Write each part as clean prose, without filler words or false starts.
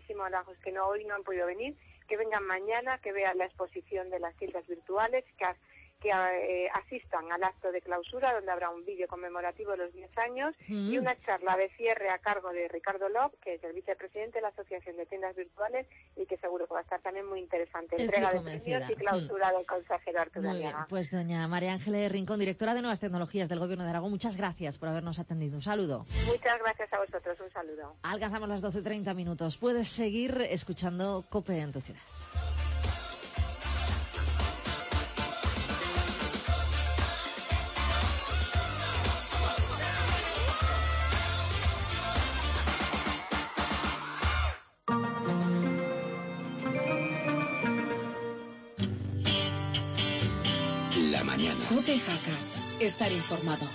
muchísimo a los que hoy no han podido venir, que vengan mañana, que vean la exposición de las tiendas virtuales, que asistan al acto de clausura, donde habrá un vídeo conmemorativo de los 10 años y una charla de cierre a cargo de Ricardo Lop, que es el vicepresidente de la Asociación de Tiendas Virtuales, y que seguro que va a estar también muy interesante. Entrega de premios y clausura del consejero Arturo Aliaga. Pues doña María Ángeles Rincón, directora de Nuevas Tecnologías del Gobierno de Aragón, muchas gracias por habernos atendido. Un saludo. Muchas gracias a vosotros, un saludo. Alcanzamos las 12:30. Puedes seguir escuchando COPE en tu ciudad. La mañana. COPE Jaca. Estar informado.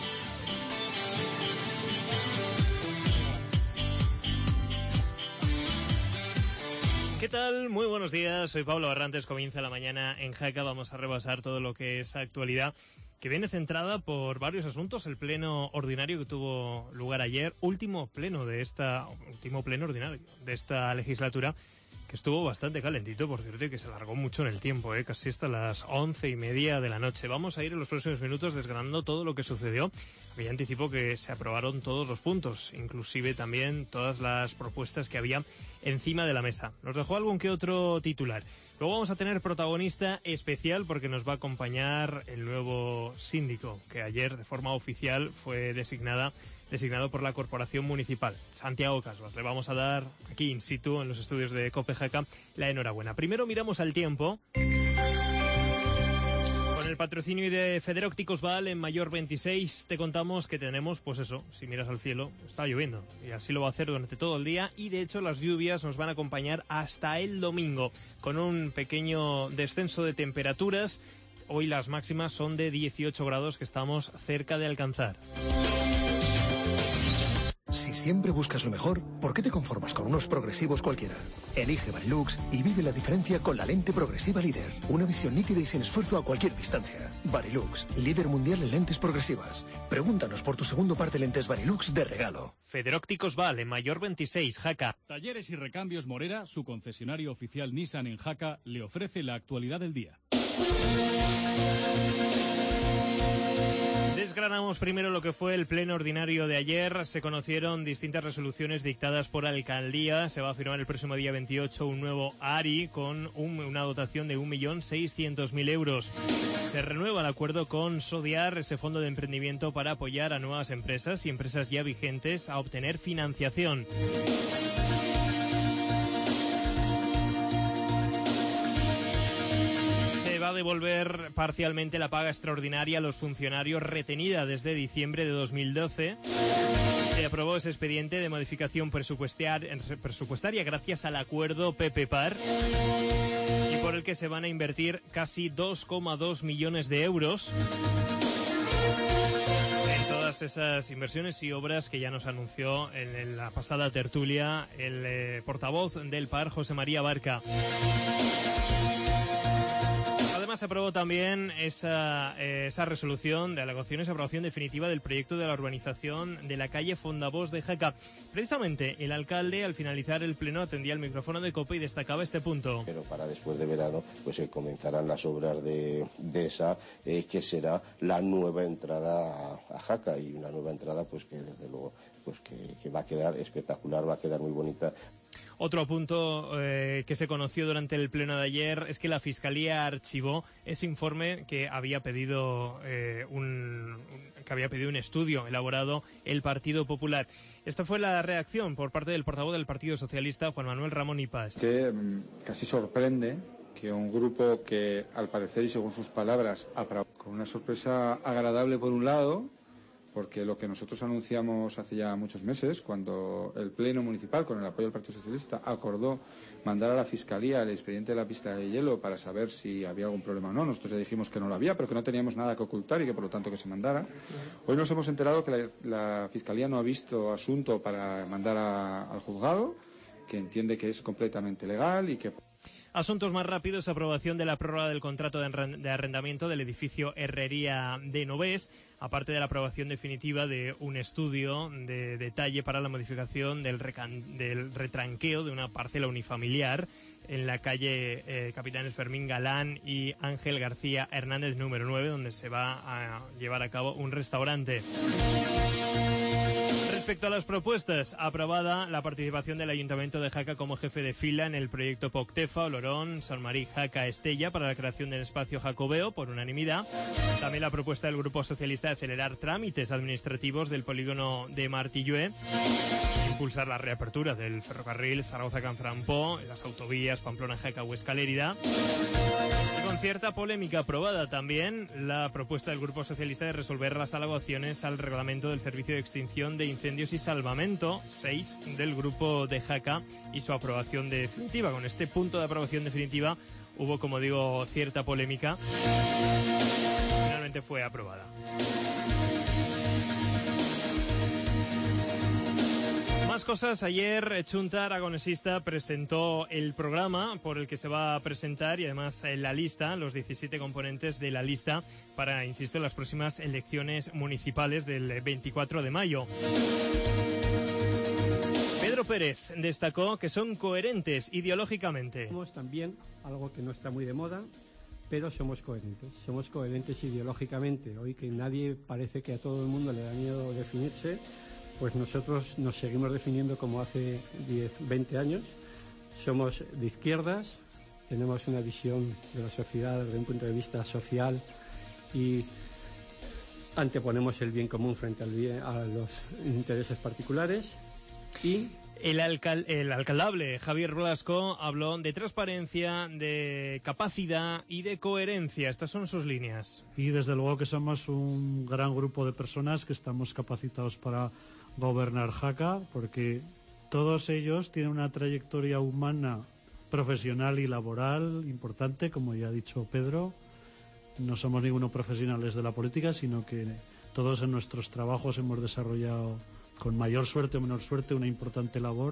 ¿Qué tal? Muy buenos días, soy Pablo Barrantes, comienza la mañana en Jaca, vamos a repasar todo lo que es actualidad, que viene centrada por varios asuntos, el pleno ordinario que tuvo lugar ayer, último pleno ordinario de esta legislatura, que estuvo bastante calentito, por cierto, y que se alargó mucho en el tiempo, casi hasta las 11:30 de la noche. Vamos a ir en los próximos minutos desgranando todo lo que sucedió. Ya anticipo que se aprobaron todos los puntos, inclusive también todas las propuestas que había encima de la mesa. Nos dejó algún que otro titular. Luego vamos a tener protagonista especial porque nos va a acompañar el nuevo síndico, que ayer de forma oficial fue designado por la Corporación Municipal, Santiago Casvas. Le vamos a dar aquí in situ en los estudios de COPE Jaca la enhorabuena. Primero miramos al tiempo. Con el patrocinio de Federópticos Val en Mayor 26 te contamos que tenemos, pues eso, si miras al cielo, está lloviendo y así lo va a hacer durante todo el día y de hecho las lluvias nos van a acompañar hasta el domingo con un pequeño descenso de temperaturas. Hoy las máximas son de 18 grados que estamos cerca de alcanzar. Si siempre buscas lo mejor, ¿por qué te conformas con unos progresivos cualquiera? Elige Varilux y vive la diferencia con la lente progresiva líder. Una visión nítida y sin esfuerzo a cualquier distancia. Varilux, líder mundial en lentes progresivas. Pregúntanos por tu segundo par de lentes Varilux de regalo. Federópticos Val en Mayor 26, Jaca. Talleres y Recambios Morera, su concesionario oficial Nissan en Jaca, le ofrece la actualidad del día. Desgranamos primero lo que fue el pleno ordinario de ayer. Se conocieron distintas resoluciones dictadas por alcaldía. Se va a firmar el próximo día 28 un nuevo ARI con una dotación de 1.600.000 euros. Se renueva el acuerdo con Sodiar, ese fondo de emprendimiento para apoyar a nuevas empresas y empresas ya vigentes a obtener financiación. Va a devolver parcialmente la paga extraordinaria a los funcionarios retenida desde diciembre de 2012. Se aprobó ese expediente de modificación presupuestaria gracias al acuerdo PP-PAR y por el que se van a invertir casi 2,2 millones de euros en todas esas inversiones y obras que ya nos anunció en la pasada tertulia el portavoz del PAR, José María Barca. Además, se aprobó también esa resolución de alegaciones y aprobación definitiva del proyecto de la urbanización de la calle Fondabós de Jaca. Precisamente, el alcalde, al finalizar el pleno, atendía el micrófono de COPE y destacaba este punto. Pero para después de verano, pues comenzarán las obras de esa, que será la nueva entrada a Jaca, y una nueva entrada, pues que desde luego, pues que va a quedar espectacular, va a quedar muy bonita. Otro punto que se conoció durante el pleno de ayer es que la Fiscalía archivó ese informe que había pedido un estudio elaborado el Partido Popular. Esta fue la reacción por parte del portavoz del Partido Socialista, Juan Manuel Ramón y Paz. Que casi sorprende que un grupo que, al parecer y según sus palabras, con una sorpresa agradable por un lado, porque lo que nosotros anunciamos hace ya muchos meses, cuando el Pleno Municipal, con el apoyo del Partido Socialista, acordó mandar a la Fiscalía el expediente de la pista de hielo para saber si había algún problema o no. Nosotros ya dijimos que no lo había, pero que no teníamos nada que ocultar y que por lo tanto que se mandara. Hoy nos hemos enterado que la Fiscalía no ha visto asunto para mandar al juzgado, que entiende que es completamente legal y que... Asuntos más rápidos, aprobación de la prórroga del contrato de arrendamiento del edificio Herrería de Novés, aparte de la aprobación definitiva de un estudio de detalle para la modificación del retranqueo de una parcela unifamiliar en la calle Capitanes Fermín Galán y Ángel García Hernández número 9, donde se va a llevar a cabo un restaurante. Respecto a las propuestas, aprobada la participación del Ayuntamiento de Jaca como jefe de fila en el proyecto Poctefa, Olorón, San Marí, Jaca, Estella para la creación del espacio jacobeo por unanimidad. También la propuesta del Grupo Socialista de acelerar trámites administrativos del polígono de Martillué, impulsar la reapertura del ferrocarril Zaragoza-Canframpó, las autovías Pamplona-Jaca, Huesca-Lérida. Y con cierta polémica aprobada también la propuesta del Grupo Socialista de resolver las alegaciones al reglamento del Servicio de Extinción de Incendios y Salvamento 6 del Grupo de Jaca y su aprobación definitiva. Con este punto de aprobación definitiva hubo, como digo, cierta polémica. Finalmente fue aprobada. Más cosas. Ayer Chunta Aragonesista presentó el programa por el que se va a presentar y además la lista, los 17 componentes de la lista para, insisto, las próximas elecciones municipales del 24 de mayo. Pedro Pérez destacó que son coherentes ideológicamente. Somos también algo que no está muy de moda, pero somos coherentes ideológicamente. Hoy que nadie parece que a todo el mundo le da miedo definirse, pues nosotros nos seguimos definiendo como hace 10, 20 años. Somos de izquierdas, tenemos una visión de la sociedad desde un punto de vista social y anteponemos el bien común frente a los intereses particulares. Y el alcaldable Javier Blasco habló de transparencia, de capacidad y de coherencia. Estas son sus líneas. Y desde luego que somos un gran grupo de personas que estamos capacitados para gobernar Jaca, porque todos ellos tienen una trayectoria humana, profesional y laboral importante, como ya ha dicho Pedro. No somos ninguno profesionales de la política, sino que todos en nuestros trabajos hemos desarrollado, con mayor suerte o menor suerte, una importante labor.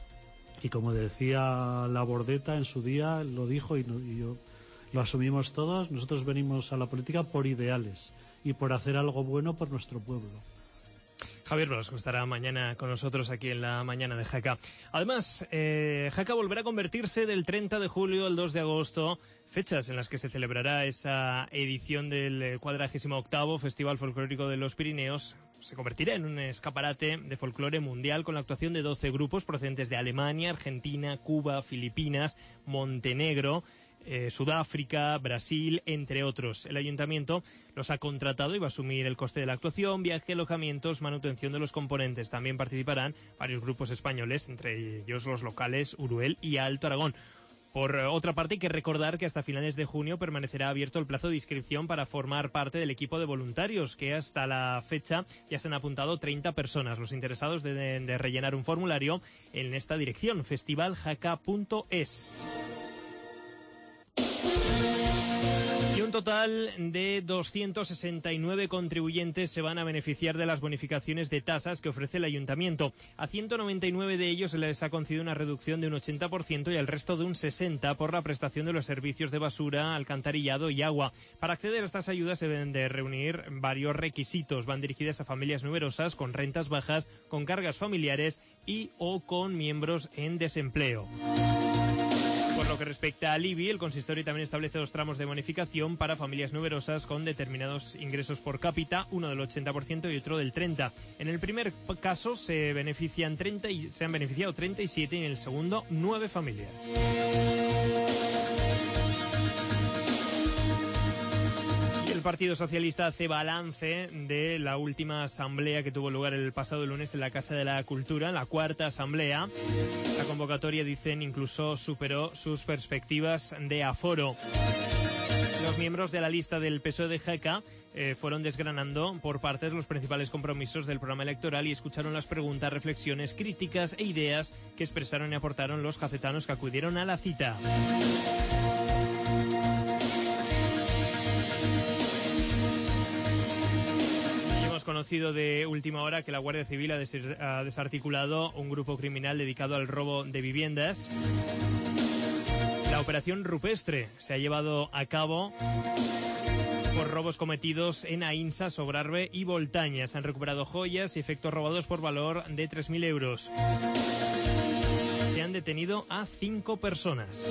Y como decía Labordeta en su día, lo dijo y yo lo asumimos todos, nosotros venimos a la política por ideales y por hacer algo bueno por nuestro pueblo. Javier Blasco estará mañana con nosotros aquí en la mañana de Jaca. Además, Jaca volverá a convertirse del 30 de julio al 2 de agosto, fechas en las que se celebrará esa edición del 48º Festival Folclórico de los Pirineos. Se convertirá en un escaparate de folclore mundial con la actuación de 12 grupos procedentes de Alemania, Argentina, Cuba, Filipinas, Montenegro, Sudáfrica, Brasil, entre otros. El ayuntamiento los ha contratado y va a asumir el coste de la actuación, viaje, alojamientos, manutención de los componentes. También participarán varios grupos españoles, entre ellos los locales Uruel y Alto Aragón. Por otra parte, hay que recordar que hasta finales de junio permanecerá abierto el plazo de inscripción para formar parte del equipo de voluntarios, que hasta la fecha ya se han apuntado 30 personas. Los interesados deben de rellenar un formulario en esta dirección, festivaljaca.es. Y un total de 269 contribuyentes se van a beneficiar de las bonificaciones de tasas que ofrece el ayuntamiento. A 199 de ellos se les ha concedido una reducción de un 80% y al resto de un 60% por la prestación de los servicios de basura, alcantarillado y agua. Para acceder a estas ayudas se deben de reunir varios requisitos. Van dirigidas a familias numerosas, con rentas bajas, con cargas familiares y o con miembros en desempleo. Por lo que respecta al IBI, el consistorio también establece 2 tramos de bonificación para familias numerosas con determinados ingresos por cápita, uno del 80% y otro del 30%. En el primer caso se han beneficiado 37 y en el segundo 9 familias. El Partido Socialista hace balance de la última asamblea que tuvo lugar el pasado lunes en la Casa de la Cultura, la 4ª asamblea. La convocatoria, dicen, incluso superó sus perspectivas de aforo. Los miembros de la lista del PSOE de Jaca fueron desgranando por partes los principales compromisos del programa electoral y escucharon las preguntas, reflexiones, críticas e ideas que expresaron y aportaron los jacetanos que acudieron a la cita. Conocido de última hora que la Guardia Civil ha desarticulado un grupo criminal dedicado al robo de viviendas. La operación Rupestre se ha llevado a cabo por robos cometidos en Aínsa, Sobrarbe y Voltaña. Se han recuperado joyas y efectos robados por valor de 3.000 euros. Se han detenido a 5 personas.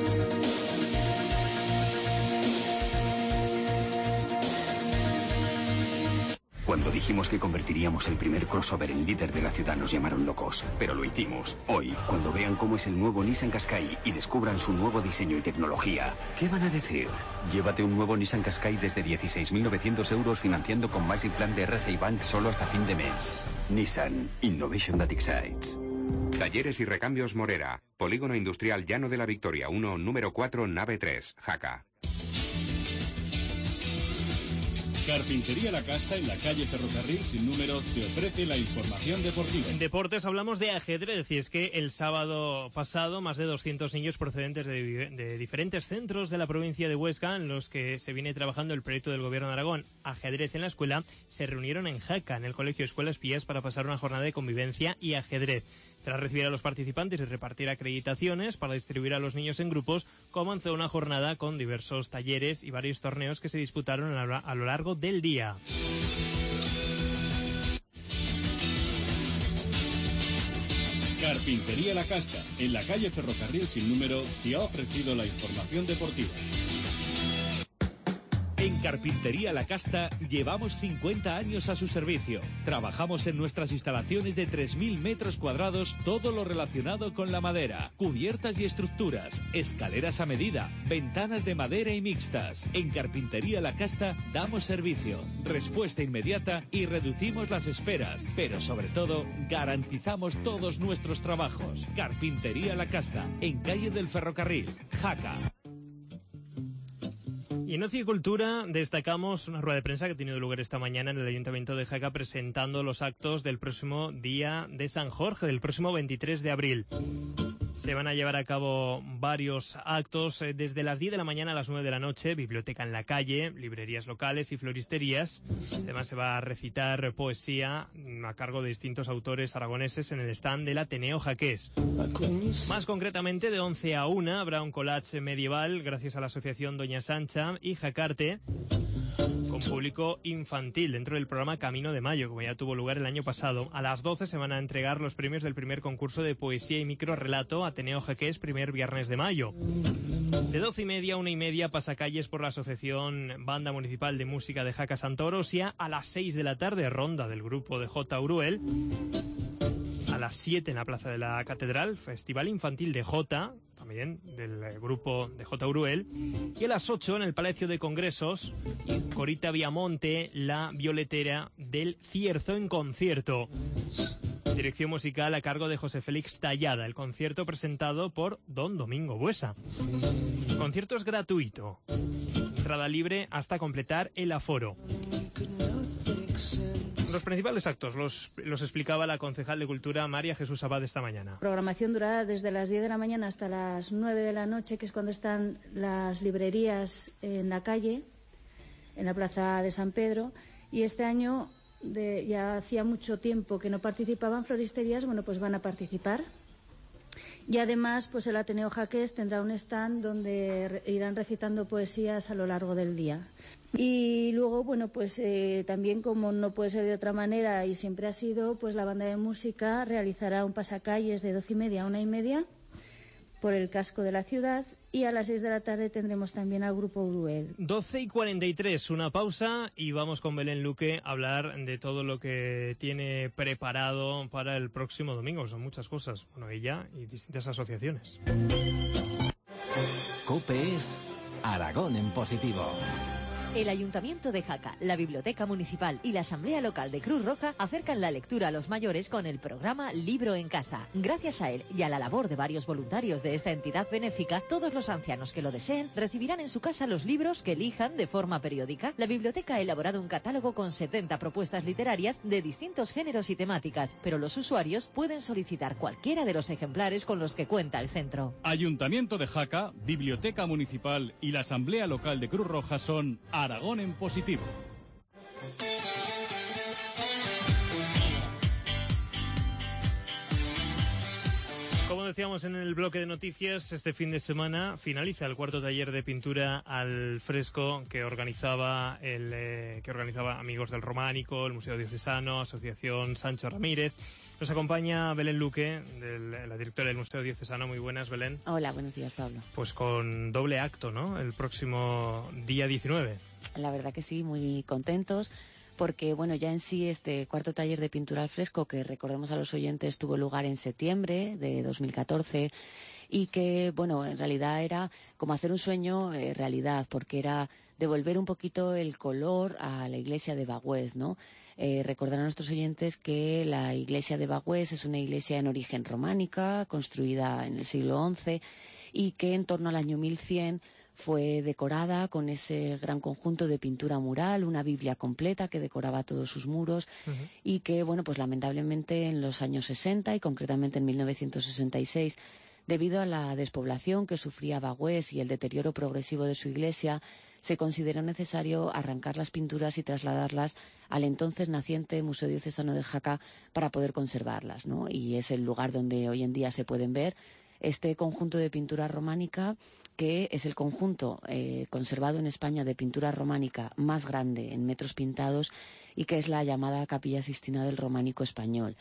Cuando dijimos que convertiríamos el primer crossover en líder de la ciudad nos llamaron locos, pero lo hicimos. Hoy, cuando vean cómo es el nuevo Nissan Qashqai y descubran su nuevo diseño y tecnología, ¿qué van a decir? Llévate un nuevo Nissan Qashqai desde 16.900 euros financiando con Magic Plan de RCI Bank solo hasta fin de mes. Nissan. Innovation that excites. Talleres y recambios Morera. Polígono Industrial Llano de la Victoria 1, número 4, nave 3, Jaca. Carpintería La Casta, en la calle Ferrocarril sin número, te ofrece la información deportiva. En deportes hablamos de ajedrez, y es que el sábado pasado más de 200 niños procedentes de diferentes centros de la provincia de Huesca, en los que se viene trabajando el proyecto del Gobierno de Aragón, Ajedrez en la Escuela, se reunieron en Jaca, en el Colegio Escuela Espías, para pasar una jornada de convivencia y ajedrez. Tras recibir a los participantes y repartir acreditaciones para distribuir a los niños en grupos, comenzó una jornada con diversos talleres y varios torneos que se disputaron a lo largo del día. Carpintería La Casta, en la calle Ferrocarril sin número, te ha ofrecido la información deportiva. En Carpintería La Casta llevamos 50 años a su servicio. Trabajamos en nuestras instalaciones de 3.000 metros cuadrados, todo lo relacionado con la madera, cubiertas y estructuras, escaleras a medida, ventanas de madera y mixtas. En Carpintería La Casta damos servicio, respuesta inmediata y reducimos las esperas, pero sobre todo garantizamos todos nuestros trabajos. Carpintería La Casta, en calle del Ferrocarril, Jaca. Y en Ocio y Cultura destacamos una rueda de prensa que ha tenido lugar esta mañana en el Ayuntamiento de Jaca, presentando los actos del próximo Día de San Jorge, del próximo 23 de abril. Se van a llevar a cabo varios actos desde las 10 de la mañana a las 9 de la noche, biblioteca en la calle, librerías locales y floristerías. Además se va a recitar poesía a cargo de distintos autores aragoneses en el stand del Ateneo Jaqués. Más concretamente, de 11 a 1 habrá un collage medieval gracias a la asociación Doña Sancha y Jacarte, con público infantil dentro del programa Camino de Mayo, como ya tuvo lugar el año pasado. A las 12 se van a entregar los premios del primer concurso de poesía y microrrelato Ateneo Jaqués, primer viernes de mayo. De 12:30 a 1:30, pasacalles por la Asociación Banda Municipal de Música de Jaca Santa Orosia. A las 6 de la tarde, ronda del grupo de J. Uruel. A las 7 en la Plaza de la Catedral, Festival Infantil de J, también del grupo de J. Uruel. Y a las 8 en el Palacio de Congresos, Corita Viamonte, la violetera del Cierzo en concierto. Dirección musical a cargo de José Félix Tallada. El concierto presentado por Don Domingo Buesa. El concierto es gratuito. Entrada libre hasta completar el aforo. Los principales actos los explicaba la concejal de Cultura María Jesús Abad esta mañana. Programación durará desde las 10 de la mañana hasta las 9 de la noche, que es cuando están las librerías en la calle, en la plaza de San Pedro. Y este año, ya hacía mucho tiempo que no participaban floristerías, bueno, pues van a participar. Y además, pues el Ateneo Jaqués tendrá un stand donde irán recitando poesías a lo largo del día. Y luego, bueno, pues también, como no puede ser de otra manera y siempre ha sido, pues la banda de música realizará un pasacalles de 12:30 a 1:30 por el casco de la ciudad, y a las 6 de la tarde tendremos también al grupo Uruel. 12:43, una pausa y vamos con Belén Luque a hablar de todo lo que tiene preparado para el próximo domingo. Son muchas cosas, bueno, ella y distintas asociaciones. COPE es Aragón en positivo. El Ayuntamiento de Jaca, la Biblioteca Municipal y la Asamblea Local de Cruz Roja acercan la lectura a los mayores con el programa Libro en Casa. Gracias a él y a la labor de varios voluntarios de esta entidad benéfica, todos los ancianos que lo deseen recibirán en su casa los libros que elijan de forma periódica. La biblioteca ha elaborado un catálogo con 70 propuestas literarias de distintos géneros y temáticas, pero los usuarios pueden solicitar cualquiera de los ejemplares con los que cuenta el centro. Ayuntamiento de Jaca, Biblioteca Municipal y la Asamblea Local de Cruz Roja son Aragón en positivo. Como decíamos en el bloque de noticias, este fin de semana finaliza el cuarto taller de pintura al fresco que organizaba Amigos del Románico, el Museo Diocesano, Asociación Sancho Ramírez. Nos acompaña Belén Luque, la directora del Museo Diocesano. Muy buenas, Belén. Hola, buenos días, Pablo. Pues con doble acto, ¿no? El próximo día 19. La verdad que sí, muy contentos. Porque, bueno, ya en sí este cuarto taller de pintura al fresco, que recordemos a los oyentes, tuvo lugar en septiembre de 2014 y que, bueno, en realidad era como hacer un sueño realidad, porque era devolver un poquito el color a la iglesia de Bagüés, ¿no? Recordar a nuestros oyentes que la iglesia de Bagüés es una iglesia en origen románica, construida en el siglo XI y que en torno al año 1100 fue decorada con ese gran conjunto de pintura mural, una Biblia completa que decoraba todos sus muros y que, bueno, pues lamentablemente en los años 60 y concretamente en 1966, debido a la despoblación que sufría Bagüés y el deterioro progresivo de su iglesia, se consideró necesario arrancar las pinturas y trasladarlas al entonces naciente Museo Diocesano de Jaca para poder conservarlas, ¿no? Y es el lugar donde hoy en día se pueden ver este conjunto de pintura románica, que es el conjunto conservado en España de pintura románica más grande en metros pintados y que es la llamada Capilla Sixtina del Románico Español.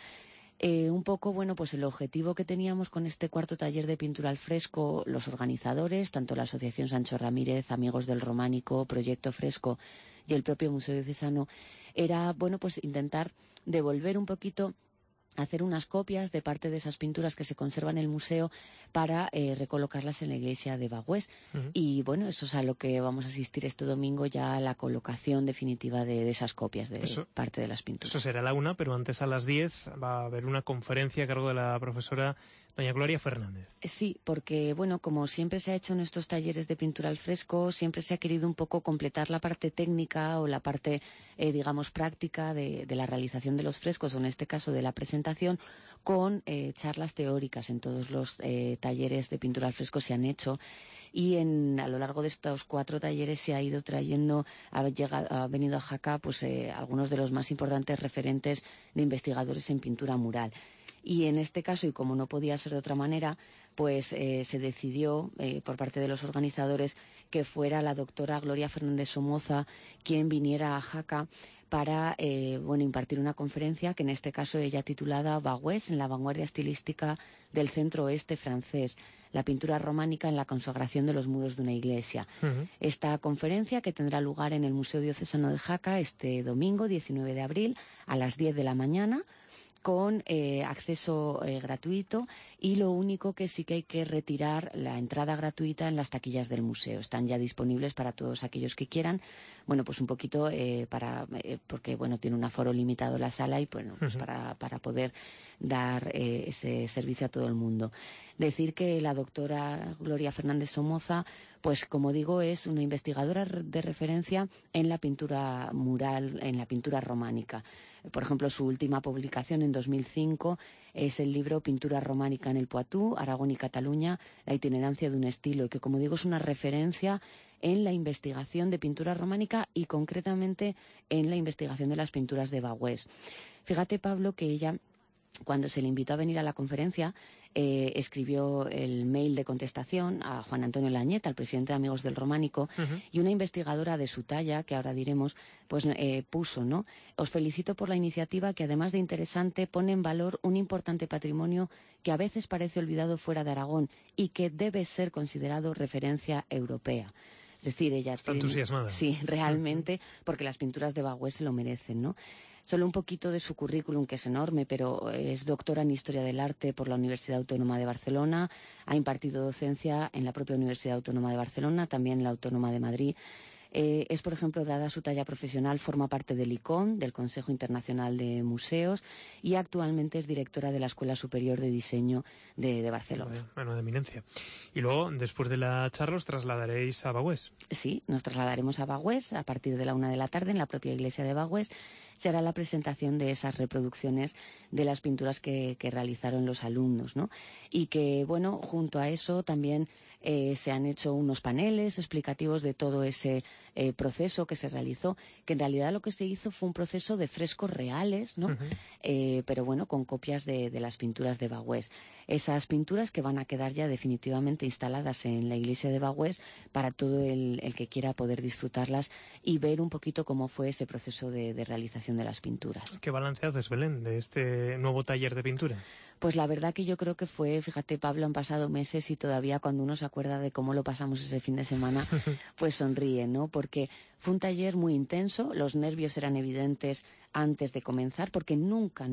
Un poco, bueno, pues el objetivo que teníamos con este cuarto taller de pintura al fresco, los organizadores, tanto la Asociación Sancho Ramírez, Amigos del Románico, Proyecto Fresco y el propio Museo Diocesano, era, bueno, pues intentar devolver un poquito, hacer unas copias de parte de esas pinturas que se conservan en el museo para recolocarlas en la iglesia de Bagüés. Y bueno, eso es a lo que vamos a asistir este domingo, ya a la colocación definitiva de esas copias de parte de las pinturas. Eso será a la 1, pero antes a las 10 va a haber una conferencia a cargo de la profesora doña Gloria Fernández. Sí, porque, bueno, como siempre se ha hecho en estos talleres de pintura al fresco, siempre se ha querido un poco completar la parte técnica o la parte, digamos, práctica de la realización de los frescos, o en este caso de la presentación, con charlas teóricas. En todos los talleres de pintura al fresco se han hecho y a lo largo de estos 4 talleres se ha ido trayendo, ha venido a Jaca pues algunos de los más importantes referentes de investigadores en pintura mural. Y en este caso, y como no podía ser de otra manera, pues se decidió por parte de los organizadores que fuera la doctora Gloria Fernández Somoza quien viniera a Jaca para impartir una conferencia que en este caso ella titulada Bagüés en la vanguardia estilística del centro oeste francés, la pintura románica en la consagración de los muros de una iglesia. Esta conferencia, que tendrá lugar en el Museo Diocesano de Jaca este domingo 19 de abril a las 10 de la mañana, con acceso gratuito, y lo único que sí que hay que retirar la entrada gratuita en las taquillas del museo. Están ya disponibles para todos aquellos que quieran. Bueno, pues un poquito porque bueno, tiene un aforo limitado la sala y bueno, pues para poder dar ese servicio a todo el mundo. Decir que la doctora Gloria Fernández Somoza, pues como digo, es una investigadora de referencia en la pintura mural, en la pintura románica. Por ejemplo, su última publicación en 2005 es el libro Pintura románica en el Poitou, Aragón y Cataluña, la itinerancia de un estilo, y que, como digo, es una referencia en la investigación de pintura románica y concretamente en la investigación de las pinturas de Bagüés. Fíjate, Pablo, que ella, cuando se le invitó a venir a la conferencia, escribió el mail de contestación a Juan Antonio Lañeta, al presidente de Amigos del Románico, y una investigadora de su talla, que ahora diremos, pues puso, ¿no? Os felicito por la iniciativa que, además de interesante, pone en valor un importante patrimonio que a veces parece olvidado fuera de Aragón y que debe ser considerado referencia europea. Es decir, ella está entusiasmada. Sí, realmente, porque las pinturas de Bagüés se lo merecen, ¿no? Solo un poquito de su currículum, que es enorme, pero es doctora en Historia del Arte por la Universidad Autónoma de Barcelona, ha impartido docencia en la propia Universidad Autónoma de Barcelona, también en la Autónoma de Madrid. Es, por ejemplo, dada su talla profesional, forma parte del ICOM, del Consejo Internacional de Museos, y actualmente es directora de la Escuela Superior de Diseño de Barcelona. Bueno, de eminencia. Y luego, después de la charla, os trasladaréis a Bagüés. Sí, nos trasladaremos a Bagüés a partir de la 1 de la tarde en la propia iglesia de Bagüés. se hará la presentación de esas reproducciones de las pinturas que realizaron los alumnos, ¿no? Y que, bueno, junto a eso también se han hecho unos paneles explicativos de todo ese proceso que se realizó, que en realidad lo que se hizo fue un proceso de frescos reales, ¿no? Pero bueno, con copias de las pinturas de Bagüés. Esas pinturas que van a quedar ya definitivamente instaladas en la iglesia de Bagüés para todo el que quiera poder disfrutarlas y ver un poquito cómo fue ese proceso de realización de las pinturas. ¿Qué balance haces, Belén, de este nuevo taller de pintura? Pues la verdad que yo creo que fíjate, Pablo, han pasado meses y todavía cuando uno se acuerda de cómo lo pasamos ese fin de semana, pues sonríe, ¿no? Porque fue un taller muy intenso, los nervios eran evidentes antes de comenzar, porque nunca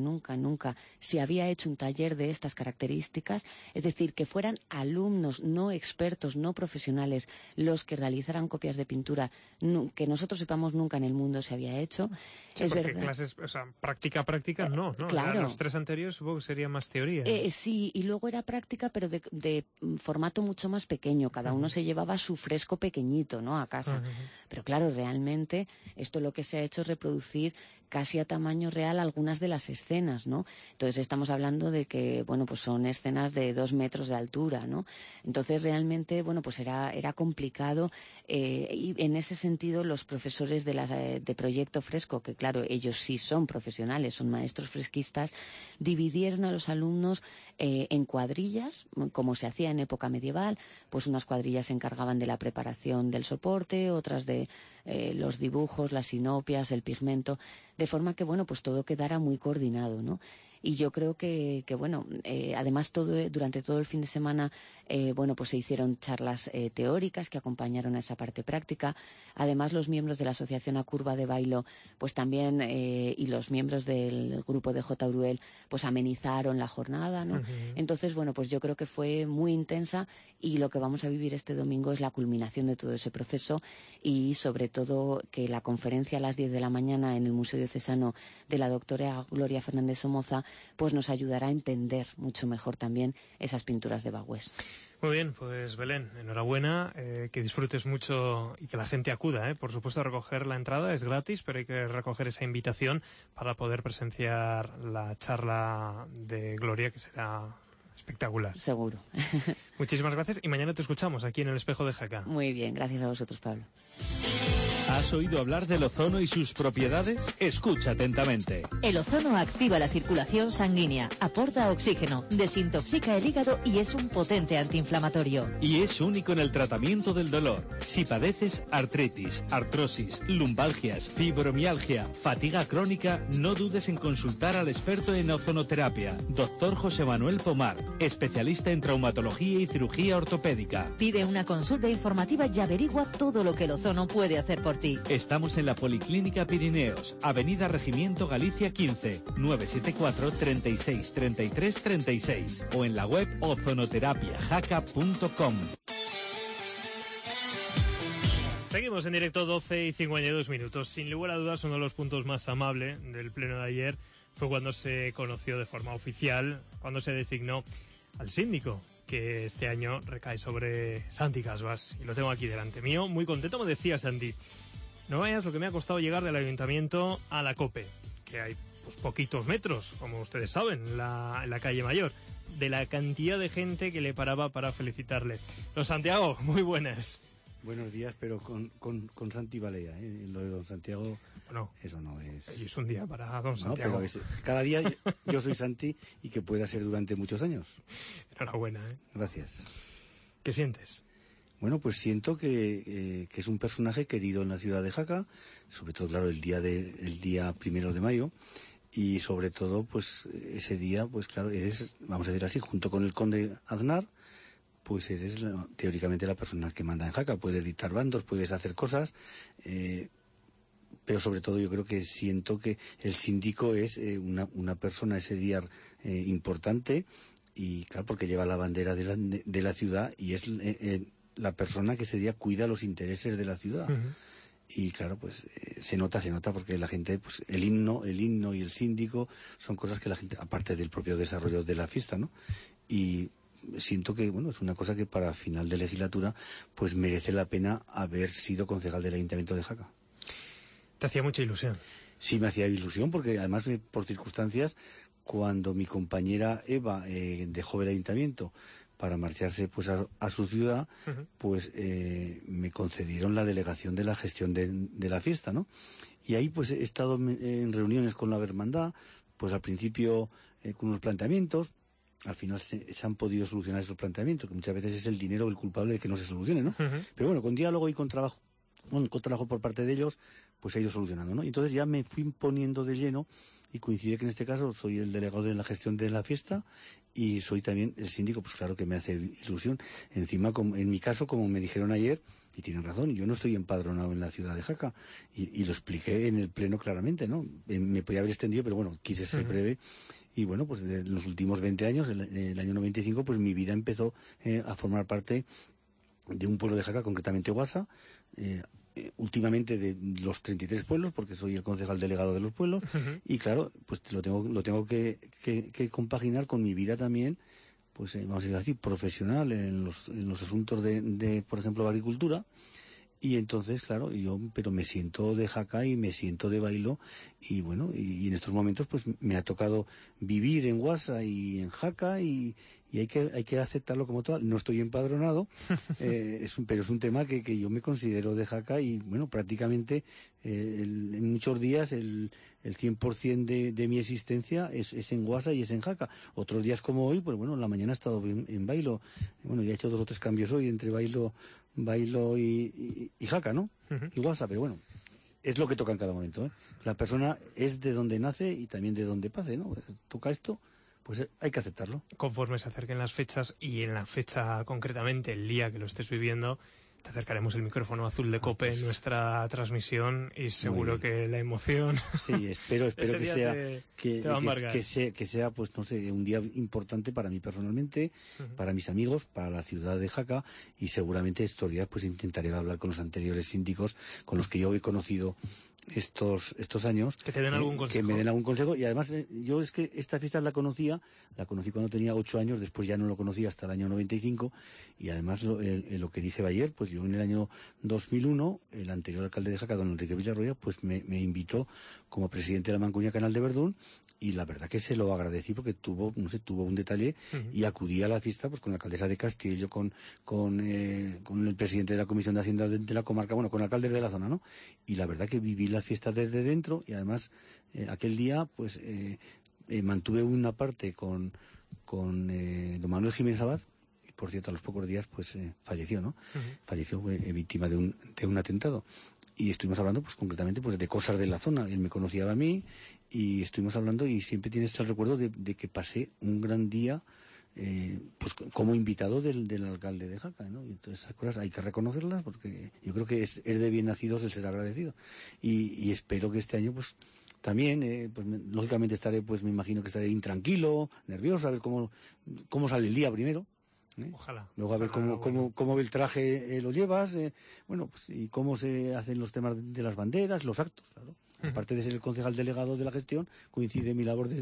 se había hecho un taller de estas características, es decir, que fueran alumnos, no expertos, no profesionales, los que realizaran copias de pintura, que nosotros sepamos nunca en el mundo se había hecho. Sí, es porque verdad. clases, o sea, práctica, no. Claro. Los 3 anteriores supongo que sería más teoría. Sí, y luego era práctica, pero de formato mucho más pequeño. Cada uno se llevaba su fresco pequeñito, ¿no?, a casa. Pero claro, realmente esto lo que se ha hecho es reproducir casi a tamaño real algunas de las escenas, ¿no? Entonces estamos hablando de que, bueno, pues son escenas de 2 metros de altura, ¿no? Entonces realmente, bueno, pues era complicado y en ese sentido los profesores de Proyecto Fresco, que claro, ellos sí son profesionales, son maestros fresquistas, dividieron a los alumnos en cuadrillas, como se hacía en época medieval, pues unas cuadrillas se encargaban de la preparación del soporte, otras de los dibujos, las sinopias, el pigmento, de forma que, bueno, pues todo quedara muy coordinado, ¿no? Y yo creo que bueno, además durante todo el fin de semana, bueno, pues se hicieron charlas teóricas que acompañaron a esa parte práctica. Además, los miembros de la Asociación A Curva de Bailo, pues también, y los miembros del grupo de J. Uruel, pues amenizaron la jornada, ¿no? Entonces, bueno, pues yo creo que fue muy intensa y lo que vamos a vivir este domingo es la culminación de todo ese proceso y, sobre todo, que la conferencia a las 10 de la mañana en el Museo Diocesano de la doctora Gloria Fernández Somoza pues nos ayudará a entender mucho mejor también esas pinturas de Bagüés. Muy bien, pues Belén, enhorabuena, que disfrutes mucho y que la gente acuda, por supuesto, a recoger la entrada, es gratis, pero hay que recoger esa invitación para poder presenciar la charla de Gloria, que será espectacular. Seguro. Muchísimas gracias y mañana te escuchamos aquí en el Espejo de Jaca. Muy bien, gracias a vosotros, Pablo. ¿Has oído hablar del ozono y sus propiedades? Escucha atentamente. El ozono activa la circulación sanguínea, aporta oxígeno, desintoxica el hígado y es un potente antiinflamatorio. Y es único en el tratamiento del dolor. Si padeces artritis, artrosis, lumbalgias, fibromialgia, fatiga crónica, no dudes en consultar al experto en ozonoterapia, Dr. José Manuel Pomar, especialista en traumatología y cirugía ortopédica. Pide una consulta informativa y averigua todo lo que el ozono puede hacer por ti. Estamos en la Policlínica Pirineos, Avenida Regimiento Galicia 15, 974 36 33 36 o en la web ozonoterapiajaca.com. Seguimos en directo, 12 y 52 minutos. Sin lugar a dudas, uno de los puntos más amables del pleno de ayer fue cuando se conoció de forma oficial, cuando se designó al síndico, que este año recae sobre Santi Casbas. Y lo tengo aquí delante mío. Muy contento, me decía Santi. No vayas lo que me ha costado llegar del ayuntamiento a la COPE, que hay pues poquitos metros, como ustedes saben, en la calle Mayor, de la cantidad de gente que le paraba para felicitarle. Don Santiago, muy buenas. Buenos días, pero con Santi Balea, ¿eh? Lo de don Santiago, no, eso no es... Es un día para don Santiago. No, pero cada día yo soy Santi y que pueda ser durante muchos años. Enhorabuena, ¿eh? Gracias. ¿Qué sientes? Bueno, pues siento que es un personaje querido en la ciudad de Jaca, sobre todo, claro, el día 1 de mayo, y sobre todo, pues ese día, pues claro, eres, vamos a decir así, junto con el conde Aznar, pues eres teóricamente la persona que manda en Jaca. Puedes dictar bandos, puedes hacer cosas, pero sobre todo yo creo que siento que el síndico es una persona ese día importante, y claro, porque lleva la bandera de la ciudad y es la persona que ese día cuida los intereses de la ciudad. Y claro, pues se nota porque la gente, pues el himno y el síndico son cosas que la gente, aparte del propio desarrollo de la fiesta, ¿no? Y siento que, bueno, es una cosa que para final de legislatura pues merece la pena haber sido concejal del Ayuntamiento de Jaca. ¿Te hacía mucha ilusión? sí me hacía ilusión, porque además por circunstancias, cuando mi compañera Eva dejó el ayuntamiento para marcharse pues a su ciudad, pues me concedieron la delegación de la gestión de la fiesta, ¿no? Y ahí pues he estado en reuniones con la hermandad, pues al principio con unos planteamientos. Al final se han podido solucionar esos planteamientos, que muchas veces es el dinero el culpable de que no se solucione, ¿no? Pero bueno, con diálogo y con trabajo por parte de ellos, pues se ha ido solucionando, ¿no? Y entonces ya me fui poniendo de lleno, y coincide que en este caso soy el delegado de la gestión de la fiesta y soy también el síndico, pues claro que me hace ilusión. Encima, en mi caso, como me dijeron ayer, y tienen razón, yo no estoy empadronado en la ciudad de Jaca, y lo expliqué en el pleno claramente, ¿no? Me podía haber extendido, pero bueno, quise ser breve. Y bueno, pues en los últimos 20 años, el año 95, pues mi vida empezó a formar parte de un pueblo de Jaca, concretamente Guasa, últimamente de los 33 pueblos, porque soy el concejal delegado de los pueblos, y claro, pues lo tengo que compaginar con mi vida también, pues vamos a decir así, profesional en los asuntos de, por ejemplo, la agricultura. Y entonces, claro, pero me siento de Jaca y me siento de Bailo, y bueno, y en estos momentos pues me ha tocado vivir en Guasa y en Jaca, y hay que aceptarlo como tal. No estoy empadronado, pero es un tema que yo me considero de Jaca, y bueno, prácticamente en muchos días el 100% de mi existencia es en Guasa y es en Jaca. Otros días como hoy, pues bueno, en la mañana he estado en Bailo, bueno, ya he hecho 2 o 3 cambios hoy entre Bailo y Jaca, ¿no? Y Guasa, pero bueno, es lo que toca en cada momento, ¿eh? La persona es de donde nace y también de donde pase, ¿no? Toca esto, pues hay que aceptarlo. Conforme se acerquen las fechas, y en la fecha concretamente, el día que lo estés viviendo, te acercaremos el micrófono azul de COPE en nuestra transmisión, y seguro que la emoción... Sí, espero que sea, pues no sé, un día importante para mí personalmente, para mis amigos, para la ciudad de Jaca, y seguramente estos días pues intentaré hablar con los anteriores síndicos con los que yo he conocido estos años, que te den algún consejo. Que me den algún consejo. Y además yo es que esta fiesta la conocí cuando tenía 8 años, después ya no lo conocí hasta el año 95, y además lo que dije ayer, pues yo en el año 2001, el anterior alcalde de Jaca, don Enrique Villarroya, pues me invitó como presidente de la Mancomunidad Canal de Verdún, y la verdad que se lo agradecí porque tuvo un detalle, y acudí a la fiesta pues con la alcaldesa de Castillo, con el presidente de la Comisión de Hacienda de la comarca, bueno, con alcaldes de la zona, ¿no? Y la verdad que viví la fiesta desde dentro, y además aquel día pues mantuve una parte con don Manuel Jiménez Abad, y por cierto a los pocos días pues falleció, ¿no? Falleció víctima de un atentado. Y estuvimos hablando pues concretamente pues de cosas de la zona. Él me conocía a mí, y estuvimos hablando, y siempre tienes el recuerdo de que pasé un gran día pues como invitado del alcalde de Jaca, ¿no? Y entonces esas cosas hay que reconocerlas, porque yo creo que es de bien nacidos el ser agradecido, y espero que este año pues también pues lógicamente estaré, pues me imagino que estaré intranquilo, nervioso, a ver cómo sale el día primero. Ojalá. Luego a ver cómo el traje lo llevas, bueno, pues y cómo se hacen los temas de las banderas, los actos, claro. Aparte de ser el concejal delegado de la gestión, coincide mi labor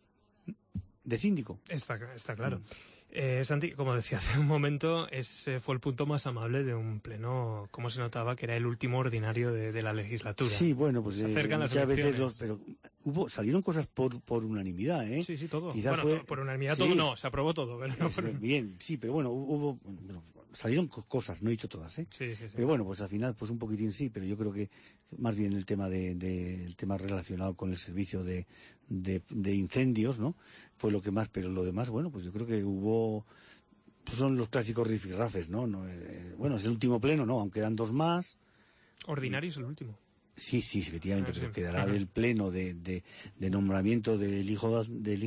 de síndico. Está claro. Santi, como decía hace un momento, ese fue el punto más amable de un pleno, como se notaba que era el último ordinario de la legislatura. Sí, bueno, pues se acercan las elecciones. Pero salieron cosas por unanimidad, ¿eh? Sí, todo. Quizá por unanimidad todo no, se aprobó todo. Pero no por... Bien, sí, pero bueno, salieron cosas, no he dicho todas, ¿eh? Sí. Pero bueno, pues al final, pues un poquitín sí, pero yo creo que más bien el tema el tema relacionado con el servicio de incendios, ¿no? Fue lo que más, pero lo demás, bueno, pues yo creo que hubo, pues son los clásicos rifirrafes, ¿no? Bueno, es el último pleno, ¿no? Aunque quedan 2 más. Ordinario es el último. Sí, efectivamente, pero quedará el pleno de nombramiento del hijo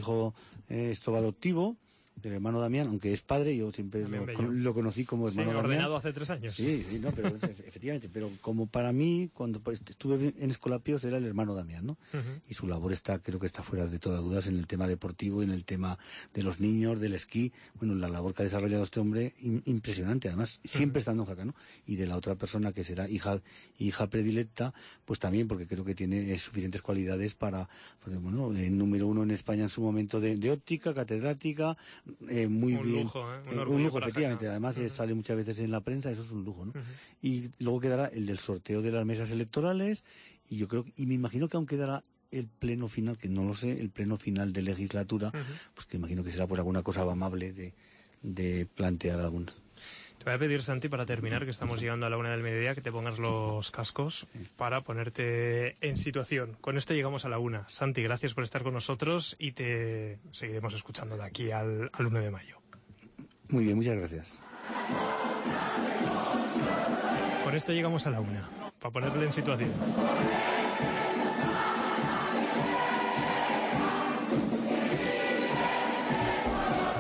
adoptivo, del hermano Damián, aunque es padre, yo siempre lo conocí como hermano Damián. Ordenado hace 3 años. Sí, no, pero efectivamente, pero como para mí, cuando estuve en Escolapios, era el hermano Damián, ¿no? Y su labor creo que está fuera de todas dudas en el tema deportivo, en el tema de los niños, del esquí. Bueno, la labor que ha desarrollado este hombre, impresionante, además, siempre estando en Jaca, ¿no? Y de la otra persona que será hija predilecta, pues también, porque creo que tiene suficientes cualidades para, pues, bueno, el número 1 en España en su momento de óptica, catedrática, muy un bien. Lujo, Un lujo, efectivamente. Además, sale muchas veces en la prensa, eso es un lujo, ¿no? Y luego quedará el del sorteo de las mesas electorales, y yo creo, y me imagino que aún quedará el pleno final, que no lo sé, el pleno final de legislatura, pues que imagino que será por alguna cosa amable de plantear algunos. Te voy a pedir, Santi, para terminar, que estamos llegando a la 1:00 PM, que te pongas los cascos para ponerte en situación. Con esto llegamos a la 1:00. Santi, gracias por estar con nosotros y te seguiremos escuchando de aquí al 1 de mayo. Muy bien, muchas gracias. Con esto llegamos a la 1:00, para ponerle en situación.